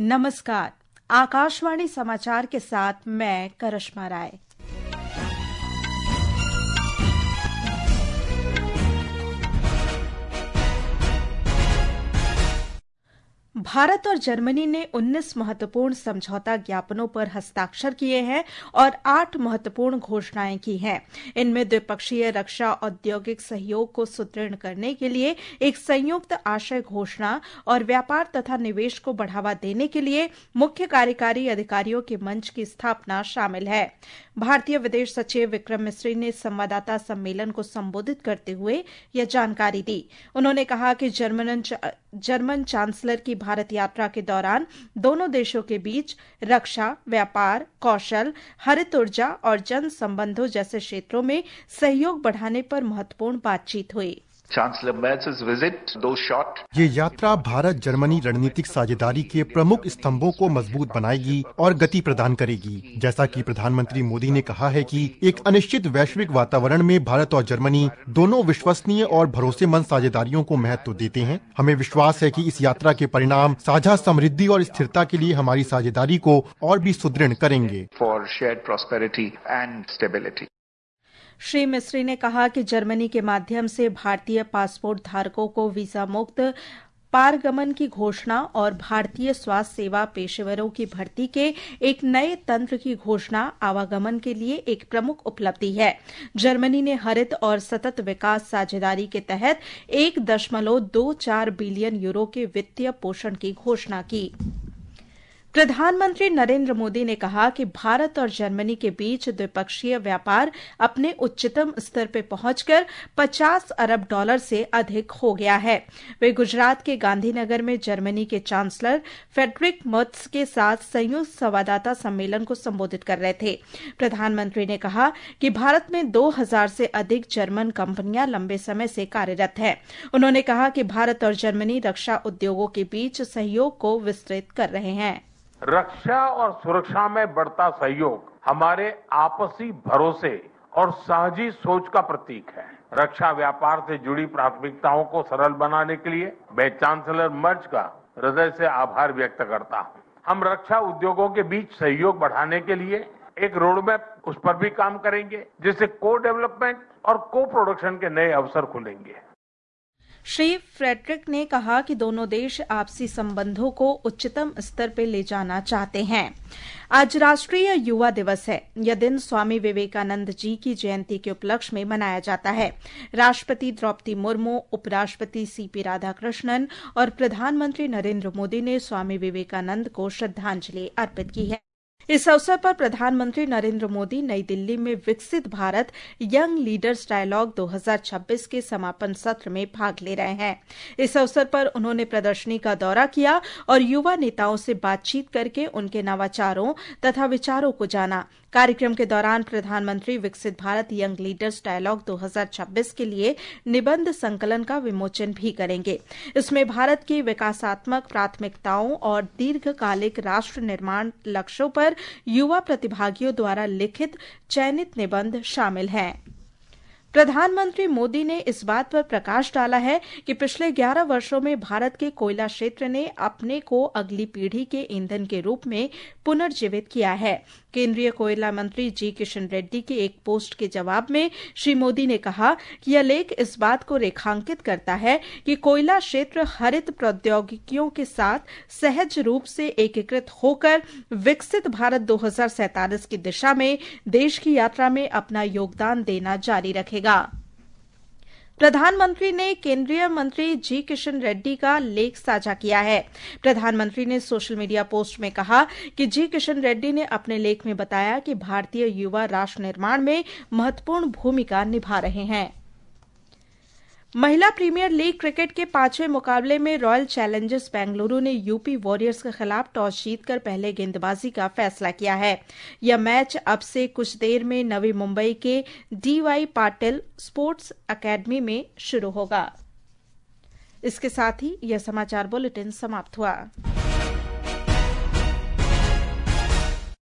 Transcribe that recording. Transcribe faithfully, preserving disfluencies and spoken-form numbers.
नमस्कार, आकाशवाणी समाचार के साथ मैं करिश्मा राय। भारत और जर्मनी ने उन्नीस महत्वपूर्ण समझौता ज्ञापनों पर हस्ताक्षर किए हैं और आठ महत्वपूर्ण घोषणाएं की हैं। इनमें द्विपक्षीय रक्षा औद्योगिक सहयोग को सुदृढ़ करने के लिए एक संयुक्त आशय घोषणा और व्यापार तथा निवेश को बढ़ावा देने के लिए मुख्य कार्यकारी अधिकारियों के मंच की स्थापना शामिल है। भारतीय विदेश सचिव विक्रम मिस्री ने संवाददाता सम्मेलन को संबोधित करते हुए यह जानकारी दी। उन्होंने कहा कि जर्मन जर्मन चांसलर की भारत यात्रा के दौरान दोनों देशों के बीच रक्षा, व्यापार, कौशल, हरित ऊर्जा और जन संबंधों जैसे क्षेत्रों में सहयोग बढ़ाने पर महत्वपूर्ण बातचीत हुई। Chancellor Merz's visit, though short, ये यात्रा भारत जर्मनी रणनीतिक साझेदारी के प्रमुख स्तंभों को मजबूत बनाएगी और गति प्रदान करेगी। जैसा कि प्रधानमंत्री मोदी ने कहा है कि एक अनिश्चित वैश्विक वातावरण में भारत और जर्मनी दोनों विश्वसनीय और भरोसेमंद साझेदारियों को महत्व देते हैं। हमें विश्वास है कि इस यात्रा के परिणाम साझा समृद्धि और स्थिरता के लिए हमारी साझेदारी को और भी सुदृढ़ करेंगे। for shared prosperity and stability. Shri मिस्री ने कहा कि जर्मनी के माध्यम से भारतीय पासपोर्ट धारकों को वीजा मुक्त पारगमन की घोषणा और भारतीय स्वास्थ्य सेवा पेशेवरों की भर्ती के एक नए तंत्र की घोषणा आवागमन के लिए एक प्रमुख उपलब्धि है। जर्मनी ने हरित और सतत विकास साझेदारी के तहत एक दशमलव दो चार बिलियन यूरो के वित्तीय पोषण की घोषणा की। प्रधानमंत्री नरेंद्र मोदी ने कहा कि भारत और जर्मनी के बीच द्विपक्षीय व्यापार अपने उच्चतम स्तर पर पहुंचकर पचास अरब डॉलर से अधिक हो गया है। वे गुजरात के गांधीनगर में जर्मनी के चांसलर फ्रेडरिक मर्ज के साथ संयुक्त संवाददाता सम्मेलन को संबोधित कर रहे थे। प्रधानमंत्री ने कहा कि भारत में दो हज़ार से अधिक जर्मन कंपनियां लंबे समय से कार्यरत हैं। उन्होंने कहा कि भारत और जर्मनी रक्षा उद्योगों के बीच सहयोग को विस्तृत कर रहे हैं। रक्षा और सुरक्षा में बढ़ता सहयोग हमारे आपसी भरोसे और साझी सोच का प्रतीक है। रक्षा व्यापार से जुड़ी प्राथमिकताओं को सरल बनाने के लिए मैं चांसलर मर्ज का हृदय से आभार व्यक्त करता हूं। हम रक्षा उद्योगों के बीच सहयोग बढ़ाने के लिए एक रोडमैप उस पर भी काम करेंगे, जिससे को डेवलपमेंट और को प्रोडक्शन के नए अवसर खुलेंगे। श्री फ्रेडरिक ने कहा कि दोनों देश आपसी संबंधों को उच्चतम स्तर पर ले जाना चाहते हैं। आज राष्ट्रीय युवा दिवस है। यह दिन स्वामी विवेकानंद जी की जयंती के उपलक्ष्य में मनाया जाता है। राष्ट्रपति द्रौपदी मुर्मू, उपराष्ट्रपति सीपी राधाकृष्णन और प्रधानमंत्री नरेंद्र मोदी ने स्वामी विवेकानंद को श्रद्धांजलि अर्पित की है। इस अवसर पर प्रधानमंत्री नरेंद्र मोदी नई दिल्ली में विकसित भारत यंग लीडर्स डायलॉग दो हज़ार छब्बीस के समापन सत्र में भाग ले रहे हैं। इस अवसर पर उन्होंने प्रदर्शनी का दौरा किया और युवा नेताओं से बातचीत करके उनके नवाचारों तथा विचारों को जाना। कार्यक्रम के दौरान प्रधानमंत्री विकसित भारत यंग लीडर्स डायलॉग दो हज़ार छब्बीस के लिए निबंध संकलन का विमोचन भी करेंगे। इसमें भारत की विकासात्मक प्राथमिकताओं और दीर्घकालिक राष्ट्र निर्माण लक्ष्यों पर युवा प्रतिभागियों द्वारा लिखित चयनित निबंध शामिल हैं। प्रधानमंत्री मोदी ने इस बात पर प्रकाश डाला है कि पिछले ग्यारह वर्षों में भारत के कोयला क्षेत्र ने अपने को अगली पीढ़ी के ईंधन के रूप में पुनर्जीवित किया है। केंद्रीय कोयला मंत्री जी किशन रेड्डी के एक पोस्ट के जवाब में श्री मोदी ने कहा कि यह लेख इस बात को रेखांकित करता है कि कोयला क्षेत्र हरित प्रौद्योगिकियों के साथ सहज रूप से एकीकृत होकर विकसित भारत दो हज़ार सैंतालीस की दिशा में देश की यात्रा में अपना योगदान देना जारी रखेगा। प्रधानमंत्री ने केंद्रीय मंत्री जी किशन रेड्डी का लेख साझा किया है। प्रधानमंत्री ने सोशल मीडिया पोस्ट में कहा कि जी किशन रेड्डी ने अपने लेख में बताया कि भारतीय युवा राष्ट्र निर्माण में महत्वपूर्ण भूमिका निभा रहे हैं। महिला प्रीमियर लीग क्रिकेट के पांचवें मुकाबले में रॉयल चैलेंजर्स बेंगलुरु ने यूपी वॉरियर्स के खिलाफ टॉस जीतकर पहले गेंदबाजी का फैसला किया है। यह मैच अब से कुछ देर में नवी मुंबई के डीवाई पाटिल स्पोर्ट्स अकेडमी में शुरू होगा। इसके साथ ही यह समाचार बुलेटिन समाप्त हुआ।